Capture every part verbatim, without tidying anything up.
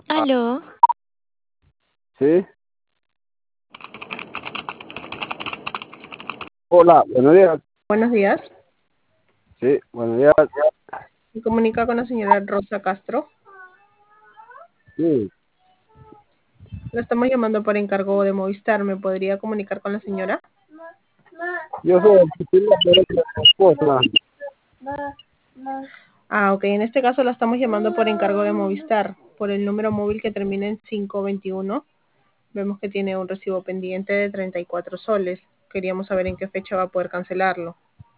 Ah, Aló, sí, hola, buenos días. Buenos días. Sí, buenos días. Se comunica con la señora Rosa Castro. Sí, La estamos llamando por encargo de Movistar. ¿Me podría comunicar con la señora? yo soy el titular de la esposa. Ah, ok. En este caso la estamos llamando por encargo de Movistar, por el número móvil que termina en cinco veintiuno. Vemos que tiene un recibo pendiente de treinta y cuatro soles. Queríamos saber en qué fecha va a poder cancelarlo.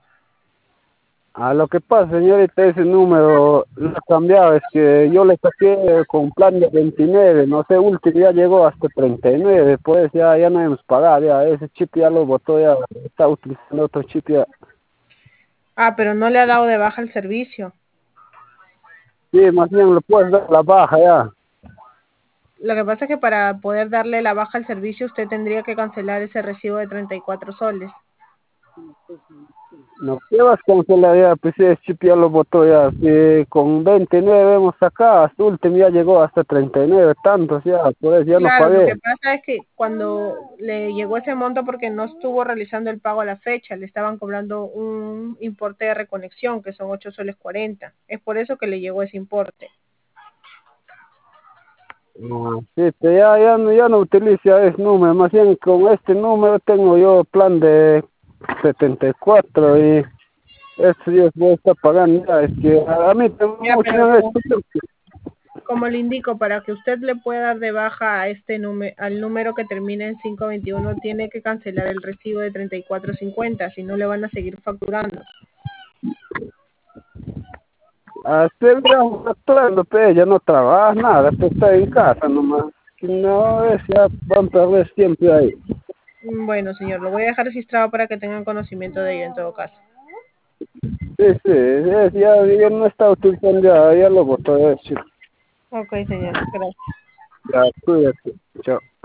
A lo que pasa, señorita, ese número lo ha cambiado, es que yo le saqué con plan de veintinueve, no sé, último ya llegó hasta treinta y nueve, pues ya, ya no hemos pagado, ya ese chip ya lo botó, ya está utilizando otro chip ya. Ah, pero no le ha dado de baja el servicio. Sí, más bien lo puedes dar la baja ya. Lo que pasa es que para poder darle la baja al servicio usted tendría que cancelar ese recibo de treinta y cuatro soles. No, ¿qué vas a cancelar ya? Pues ese chip ya lo botó ya, que con veintinueve hemos sacado, hasta último ya llegó hasta treinta y nueve, tantos ya, pues ya no Claro, lo pagué. que pasa es que cuando le llegó ese monto porque no estuvo realizando el pago a la fecha, le estaban cobrando un importe de reconexión que son ocho soles cuarenta. Es por eso que le llegó ese importe. Ah, sí, pero ya, ya, no, ya no utilizo ese número, más bien con este número tengo yo plan de setenta y cuatro y este Dios voy a estar pagando ya, es que a, a mí tengo Ya, mucho pero en como, esto. como le indico, para que usted le pueda dar de baja a este número, al número que termina en cinco veintiuno, tiene que cancelar el recibo de treinta y cuatro cincuenta, si no le van a seguir facturando. Así ya actuando, pero ya no trabaja nada, pues está en casa nomás. No, es ya van a perder siempre ahí. Mm, Bueno, señor, lo voy a dejar registrado para que tengan conocimiento de ello en todo caso. Sí, sí, es, ya, ya no está utilizando, ya, ya lo botó, ya, sí. Ok, señor, gracias. Ya, cuídate, chao.